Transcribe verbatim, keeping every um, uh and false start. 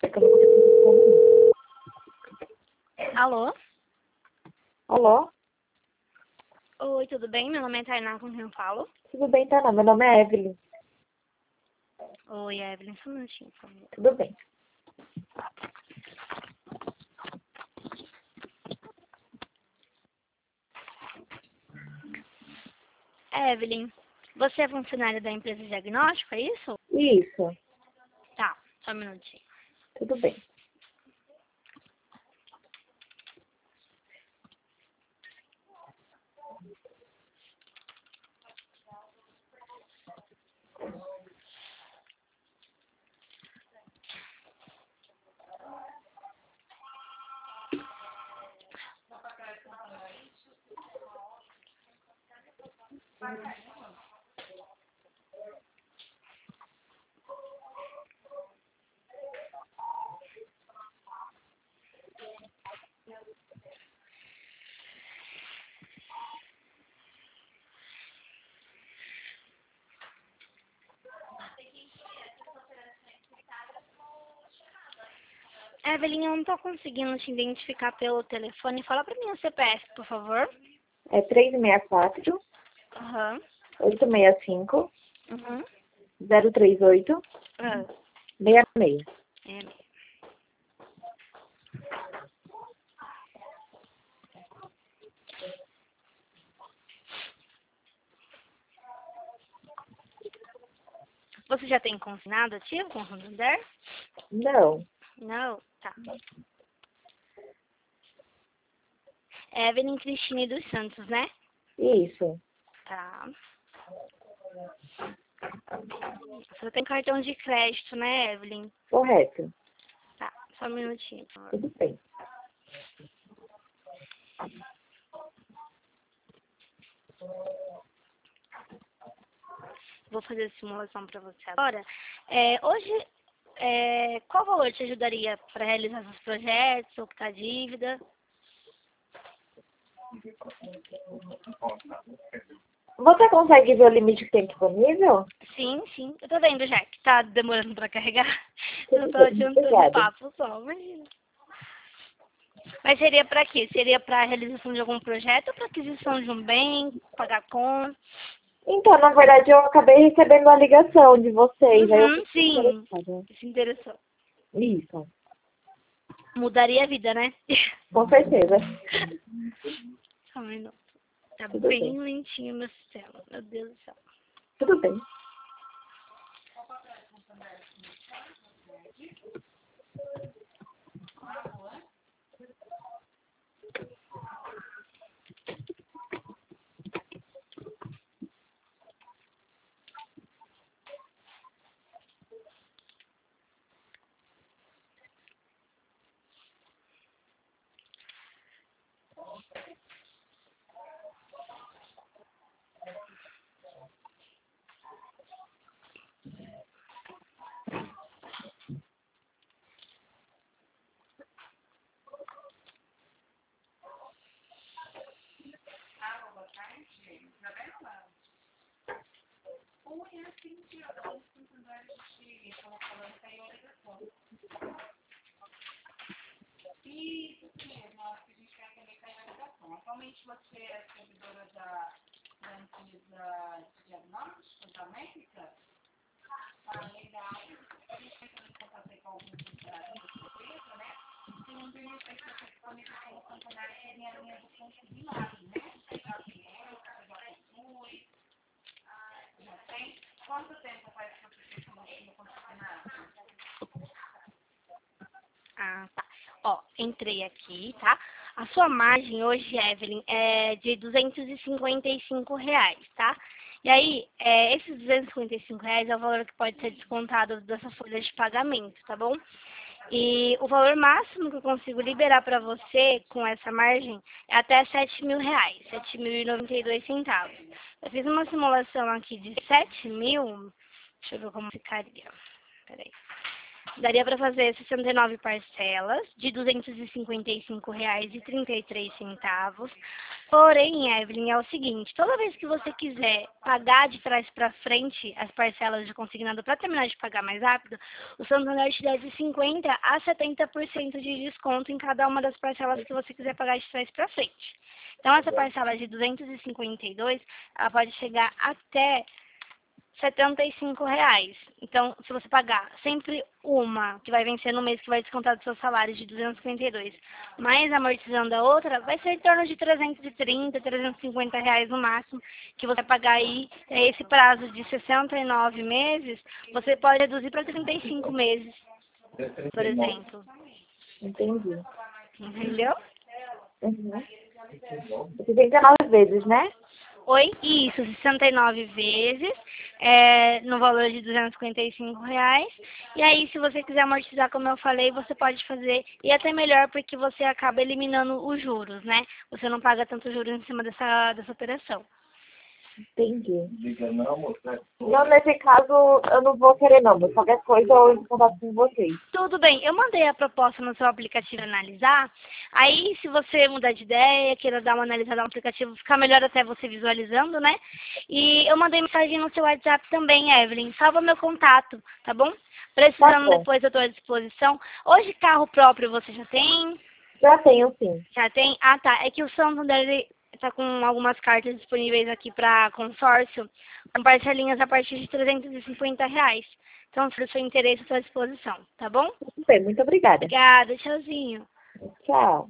É que eu não consigo. Alô? Alô? Oi, tudo bem? Meu nome é Tainá, com quem eu falo? Tudo bem, tá? Não, meu nome é Evelyn. Oi, Evelyn, só um minutinho, por favor. Tudo bem. Evelyn, você é funcionária da empresa de diagnóstico, é isso? Isso. Tá, só um minutinho. Tudo bem. Evelyn, eu não tô conseguindo te identificar pelo telefone. Fala pra mim o C P F, por favor. É três seis quatro, Aham. oito seis cinco, Uhum. zero três oito, Ah, seis seis. é mesmo. Você já tem consignado ativo com o Santander? Não. Não? Tá. Evelyn Cristine dos Santos, né? Isso. Tá. Você tem cartão de crédito, né, Evelyn? Correto. Tá, só um minutinho, por favor. Tudo bem. Vou fazer a simulação para você agora. É, hoje, é, qual valor te ajudaria para realizar seus projetos ou quitar dívida? Você consegue ver o limite que tem disponível? Sim, sim. Eu tô vendo já que tá demorando para carregar. Eu Tudo tô bem. adiantando o Obrigada. papo só, imagina. Mas seria para quê? Seria para realização de algum projeto ou para aquisição de um bem, pagar conta? Então, na verdade, eu acabei recebendo uma ligação de vocês. Aí eu Uhum, fiquei sim. interessada. Se interessou. Isso. Mudaria a vida, né? Com certeza. Só um minuto. Tá Tudo bem bem. lentinho meu sistema. Meu Deus do céu. Tudo bem. Ah, tá. Ó, entrei aqui, tá? A sua margem hoje, Evelyn, é de duzentos e cinquenta e cinco reais, tá? E aí, é, esses duzentos e cinquenta e cinco reais é o valor que pode ser descontado dessa folha de pagamento, tá bom? E o valor máximo que eu consigo liberar para você com essa margem é até sete mil reais, sete mil e noventa e dois centavos. Eu fiz uma simulação aqui de sete mil, deixa eu ver como ficaria. Peraí. daria para fazer sessenta e nove parcelas de duzentos e cinquenta e cinco reais e trinta e três centavos. Porém, Evelyn, é o seguinte, toda vez que você quiser pagar de trás para frente as parcelas de consignado para terminar de pagar mais rápido, o Santander te dá de cinquenta a setenta por cento de desconto em cada uma das parcelas que você quiser pagar de trás para frente. Então, essa parcela de duzentos e cinquenta e dois, ela pode chegar até setenta e cinco reais. Então, se você pagar sempre uma, que vai vencer no mês, que vai descontar do seu salário de duzentos e cinquenta e dois, mais amortizando a outra, vai ser em torno de trezentos e trinta, trezentos e cinquenta reais no máximo, que você vai pagar aí. É esse prazo de sessenta e nove meses, você pode reduzir para trinta e cinco meses, por exemplo. Entendi. Entendeu? Uhum. sessenta e nove vezes, né? Oi? Isso, sessenta e nove vezes, é, no valor de duzentos e cinquenta e cinco reais. E aí, se você quiser amortizar, como eu falei, você pode fazer. E até melhor, porque você acaba eliminando os juros, né? Você não paga tanto juros em cima dessa, dessa operação. Entendi. Não, nesse caso, eu não vou querer não, mas qualquer coisa eu entro em contato com vocês. Tudo bem, eu mandei a proposta no seu aplicativo analisar. Aí, se você mudar de ideia, queira dar uma analisada no aplicativo, fica melhor até você visualizando, né? E eu mandei mensagem no seu WhatsApp também, Evelyn. Salva meu contato, tá bom? Precisando Tá bom. depois, eu estou à disposição. Hoje, carro próprio você já tem? Já tenho, sim. Já tem? Ah, tá. É que o Santander está com algumas cartas disponíveis aqui para consórcio, com parcelinhas a partir de trezentos e cinquenta reais. Então, se for do seu interesse, estou à disposição, tá bom? Tudo bem, muito obrigada. Obrigada, tchauzinho. Tchau.